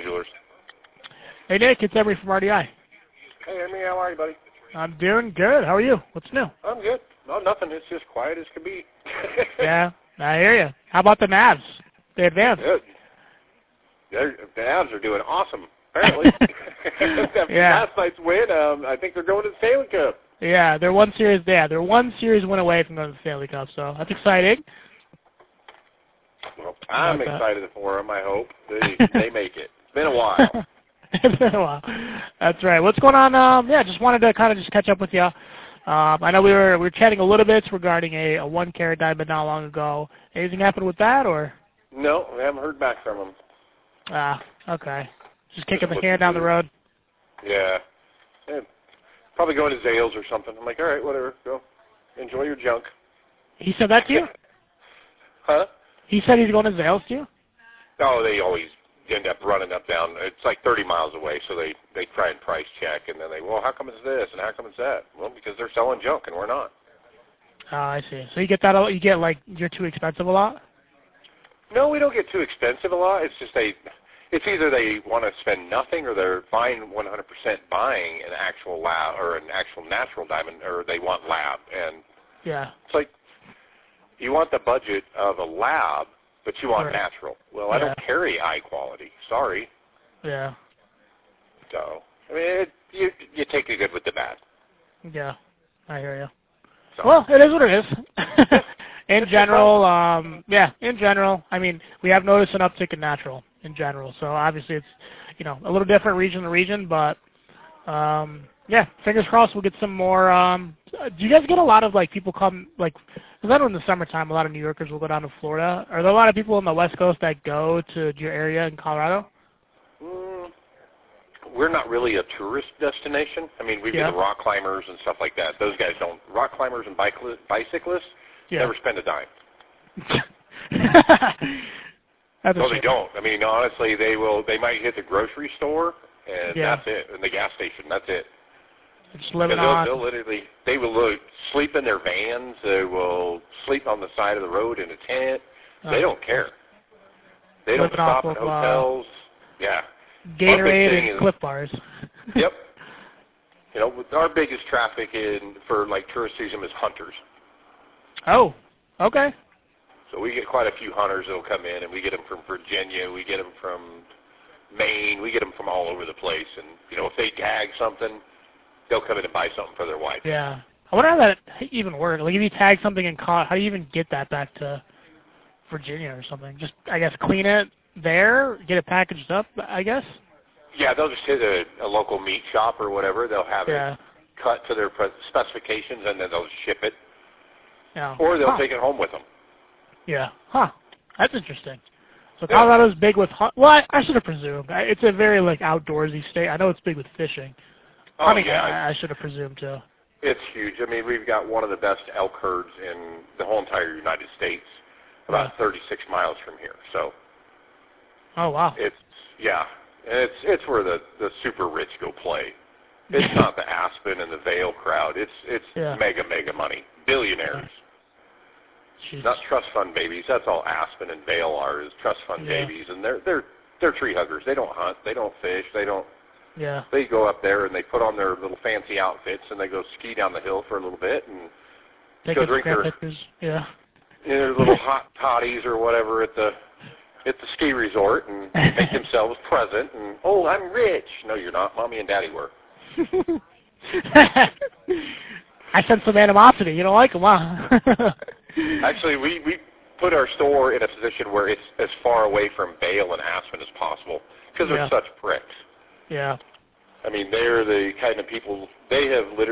Jewelers. Hey, Nick, it's Emery from RDI. Hey, Emery, how are you, buddy? I'm doing good. How are you? What's new? I'm good. No, nothing. It's just quiet as can be. Yeah, I hear you. How about the Mavs? They advanced. Good. The Mavs are doing awesome, apparently. Yeah. Last night's win, I think they're going to the Stanley Cup. Yeah, they're one series win away from going to the Stanley Cup, so that's exciting. Well, I'm excited for them, I hope. They make it. It's been a while. It's been a while. That's right. What's going on? Just wanted to kind of just catch up with you. I know we were chatting a little bit regarding a 1 carat diamond not long ago. Anything happened with that, or? No, we haven't heard back from them. Okay. Just kicking the can down the road. Yeah. Probably going to Zales or something. I'm like, all right, whatever. Go. Enjoy your junk. He said that to you? Huh? He said he's going to Zales to you? Oh, they always end up running up down. It's like 30 miles away, so they try and price check, and then well, how come it's this, and how come it's that? Well, because they're selling junk, and we're not. Oh, I see. So you get that, you get, like, you're too expensive a lot? No, we don't get too expensive a lot. It's just it's either they want to spend nothing, or they're fine 100% buying an actual lab or an actual natural diamond, or they want lab. And yeah, it's like you want the budget of a lab, but you want natural. Well, I don't carry high quality. Sorry. Yeah. So I mean, you take the good with the bad. Yeah, I hear you. So. Well, it is what it is. In general, in general, I mean, we have noticed an uptick in natural in general. So obviously it's, a little different region to region, but fingers crossed we'll get some more. Do you guys get a lot of, like, people come, like, because I know in the summertime a lot of New Yorkers will go down to Florida. Are there a lot of people on the West Coast that go to your area in Colorado? We're not really a tourist destination. I mean, we get the rock climbers and stuff like that. Those guys don't. Rock climbers and bicyclists never spend a dime. No, they don't. I mean, honestly, they might hit the grocery store, and that's it, and the gas station. That's it. Just living on. They will sleep in their vans. They will sleep on the side of the road in a tent. They don't care. They don't stop in hotels. Yeah. Gatorade and Cliff Bars. Yep. Our biggest traffic for like tourist season is hunters. Oh, okay. So we get quite a few hunters that'll come in, and we get them from Virginia, we get them from Maine, we get them from all over the place. And if they tag something, they'll come in and buy something for their wife. Yeah. I wonder how that even works. Like, if you tag something in how do you even get that back to Virginia or something? Just, I guess, clean it there, get it packaged up, I guess? Yeah, they'll just hit a local meat shop or whatever. They'll have it cut to their specifications, and then they'll ship it. Yeah. Or they'll take it home with them. Yeah. Huh. That's interesting. So Colorado's big with well, I should have presumed. It's a very, like, outdoorsy state. I know it's big with fishing. Oh, I should have presumed, too. It's huge. I mean, we've got one of the best elk herds in the whole entire United States, about 36 miles from here. So. Oh, wow. It's where the super rich go play. It's not the Aspen and the Vail crowd. It's mega money. Billionaires. Jeez. Not trust fund babies. That's all Aspen and Vail are, is trust fund babies. And they're tree huggers. They don't hunt. They don't fish. They don't. Yeah. They go up there and they put on their little fancy outfits and they go ski down the hill for a little bit and go drink their little hot toddies or whatever at the ski resort and make themselves present and, oh, I'm rich. No, you're not. Mommy and Daddy were. I sense some animosity. You don't like them, huh? Actually, we put our store in a position where it's as far away from Vail and Aspen as possible because they're such pricks. Yeah. I mean, they're the kind of people, they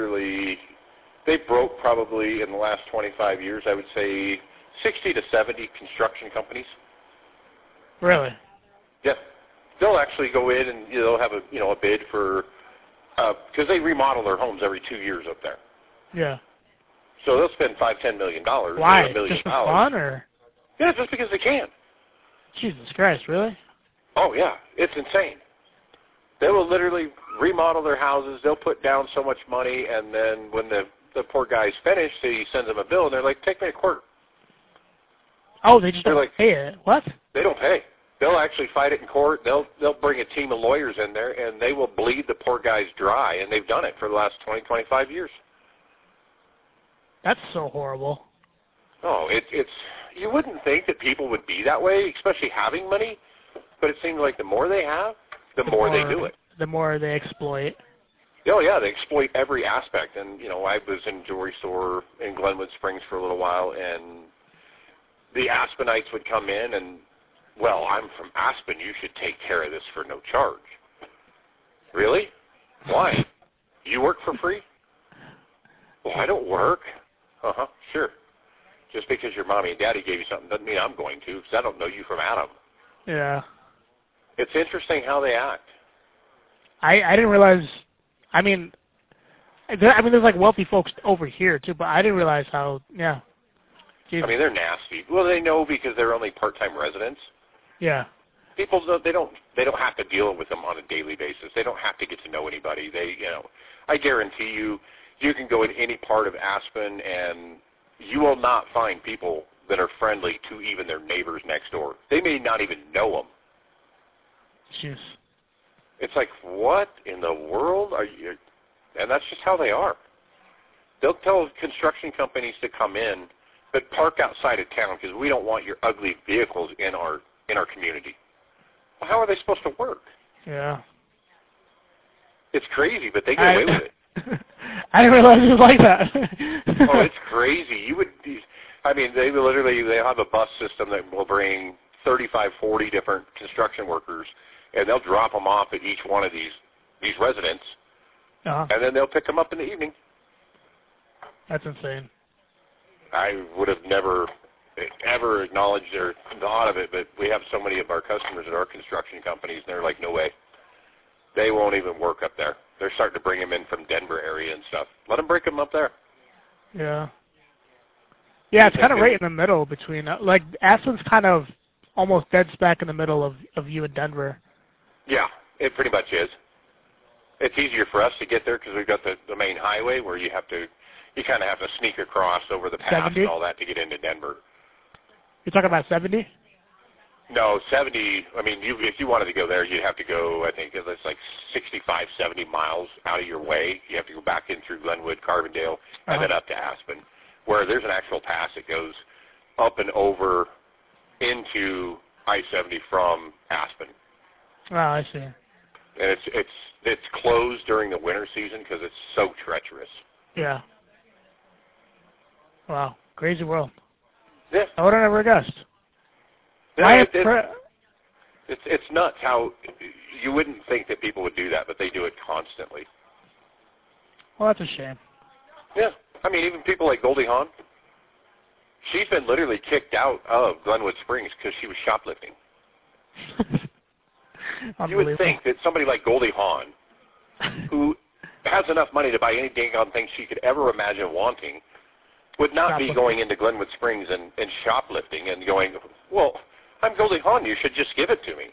broke probably in the last 25 years, I would say 60 to 70 construction companies. Really? Yeah. They'll actually go in and they'll have a bid for, because they remodel their homes every 2 years up there. Yeah. So they'll spend $5-10 million. Why? Just for fun, or? Yeah, just because they can. Jesus Christ, really? Oh, yeah. It's insane. They will literally remodel their houses. They'll put down so much money, and then when the poor guy's finished, he sends them a bill, and they're like, take me to court. Oh, they just don't pay it. What? They don't pay. They'll actually fight it in court. They'll bring a team of lawyers in there, and they will bleed the poor guys dry, and they've done it for the last 20, 25 years. That's so horrible. Oh, it's you wouldn't think that people would be that way, especially having money, but it seems like the more they have, the more they do it. The more they exploit. Oh, yeah, they exploit every aspect. And, you know, I was in a jewelry store in Glenwood Springs for a little while, and the Aspenites would come in and, well, I'm from Aspen. You should take care of this for no charge. Really? Why? You work for free? Well, I don't work. Uh-huh, sure. Just because your mommy and daddy gave you something doesn't mean I'm going to, because I don't know you from Adam. Yeah. It's interesting how they act. I didn't realize, I mean, there's like wealthy folks over here, too, but I didn't realize how, yeah. Jeez. I mean, they're nasty. Well, they know because they're only part-time residents. Yeah. People, they don't have to deal with them on a daily basis. They don't have to get to know anybody. I guarantee you, you can go in any part of Aspen and you will not find people that are friendly to even their neighbors next door. They may not even know them. Jeez. It's like, what in the world are you? And that's just how they are. They'll tell construction companies to come in, but park outside of town because we don't want your ugly vehicles in our community. Well, how are they supposed to work? Yeah. It's crazy, but they get away with it. I didn't realize it was like that. Oh, it's crazy. They have a bus system that will bring 35, 40 different construction workers, and they'll drop them off at each one of these residents, and then they'll pick them up in the evening. That's insane. I would have never ever acknowledged or thought of it, but we have so many of our customers at our construction companies, and they're like, no way. They won't even work up there. They're starting to bring them in from Denver area and stuff. Let them break them up there. Yeah. Yeah, it's kind of right in the middle between, like, Aspen's kind of almost dead smack in the middle of you and Denver. Yeah, it pretty much is. It's easier for us to get there because we've got the main highway where you kind of have to sneak across over the pass 70? and all that to get into Denver. You're talking about 70? No, 70, I mean, if you wanted to go there, you'd have to go, I think it's like 65, 70 miles out of your way. You have to go back in through Glenwood, Carbondale, and then up to Aspen, where there's an actual pass that goes up and over into I-70 from Aspen. Oh, I see. And it's closed during the winter season because it's so treacherous. Yeah. Wow, crazy world. Yeah. I would have never guessed. Yeah, it's nuts how you wouldn't think that people would do that, but they do it constantly. Well, that's a shame. Yeah. I mean, even people like Goldie Hawn, she's been literally kicked out of Glenwood Springs because she was shoplifting. You would think that somebody like Goldie Hawn, who has enough money to buy any dang on thing she could ever imagine wanting, would not be going into Glenwood Springs and shoplifting and going, well, I'm Goldie Hawn, you should just give it to me.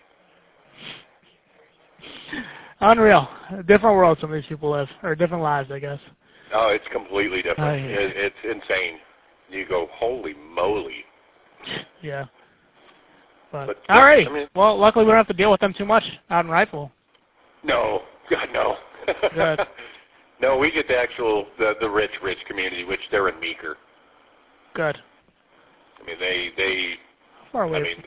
Unreal. A different world some of these people live, or different lives, I guess. Oh, it's completely different. Yeah. It's insane. You go, holy moly. Yeah. But all right. I mean, well, luckily we don't have to deal with them too much out in Rifle. No. God, no. Good. No, we get the rich community, which they're in Meeker. Good. I mean, they far away. I mean,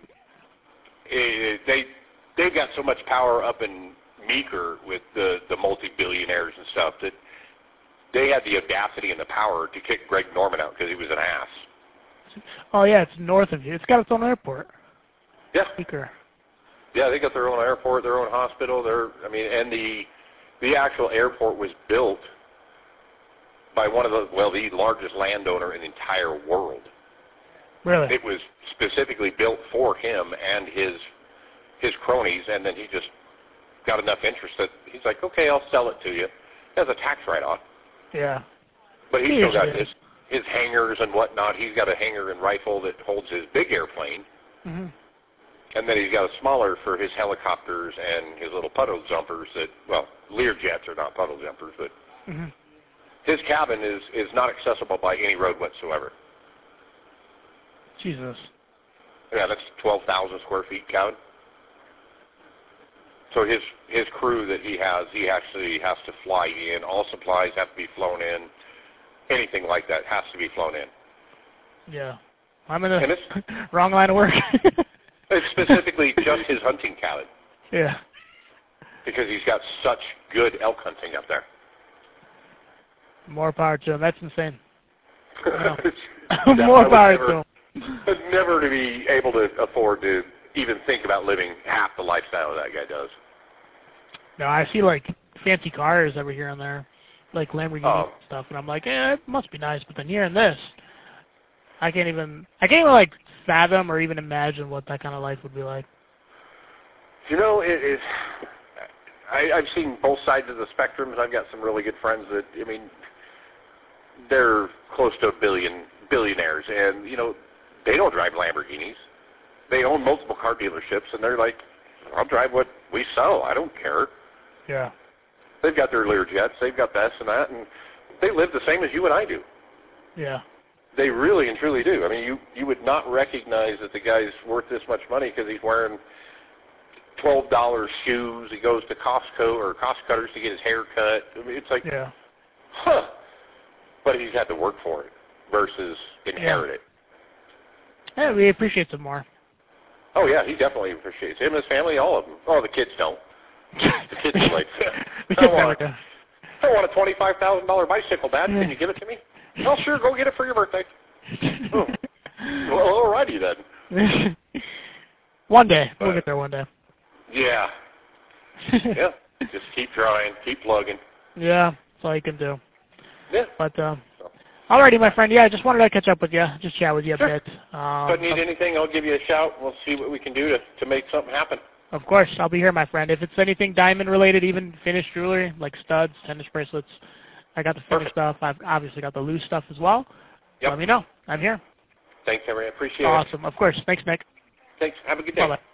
they've got so much power up in Meeker with the multi-billionaires and stuff that they had the audacity and the power to kick Greg Norman out because he was an ass. Oh, yeah, it's north of you. It's got its own airport. Yeah. Meeker. Yeah, they got their own airport, their own hospital. And the actual airport was built by one of the largest landowner in the entire world. Really? It was specifically built for him and his cronies, and then he just got enough interest that he's like, okay, I'll sell it to you as a tax write-off. Yeah. But he's still got his hangars and whatnot. He's got a hangar in Rifle that holds his big airplane. Mm-hmm. And then he's got a smaller for his helicopters and his little puddle jumpers that, well, Learjets are not puddle jumpers, but his cabin is not accessible by any road whatsoever. Jesus. Yeah, that's 12,000 square feet cabin. So his crew that he actually has to fly in. All supplies have to be flown in. Anything like that has to be flown in. Yeah. I'm in the wrong line of work. It's specifically just his hunting cabin. Yeah. Because he's got such good elk hunting up there. More power to him. That's insane. More power to him. Never to be able to afford to even think about living half the lifestyle that guy does. No, I see like fancy cars over here and there, like Lamborghini and stuff, and I'm like, it must be nice. But then hearing this, I can't even like fathom or even imagine what that kind of life would be like. You know, I've seen both sides of the spectrum, and I've got some really good friends that, I mean, they're close to billionaires, and you know, they don't drive Lamborghinis. They own multiple car dealerships, and they're like, I'll drive what we sell. I don't care. Yeah. They've got their Learjets. They've got this and that, and they live the same as you and I do. Yeah. They really and truly do. I mean, you would not recognize that the guy's worth this much money because he's wearing $12 shoes. He goes to Costco or Cost Cutters to get his hair cut. I mean, it's like, yeah. Huh. But he's had to work for it versus inherit it. Yeah, we appreciate it more. Oh, yeah, he definitely appreciates him and his family, all of them. Oh, the kids don't. The kids are like, I want a $25,000 bicycle, Dad. Can you give it to me? Oh, sure, go get it for your birthday. Oh. Well, all righty then. One day. We'll get there one day. Yeah. Yeah. Just keep trying. Keep plugging. Yeah, that's all you can do. Yeah. But, alrighty, my friend. Yeah, I just wanted to catch up with you, just chat with you a bit. If I need anything, I'll give you a shout. We'll see what we can do to make something happen. Of course, I'll be here, my friend. If it's anything diamond-related, even finished jewelry, like studs, tennis bracelets, I got the finished stuff. I've obviously got the loose stuff as well. Yep. Let me know. I'm here. Thanks, Henry. I appreciate it. Awesome. Of course. Thanks, Nick. Thanks. Have a good day. Bye-bye.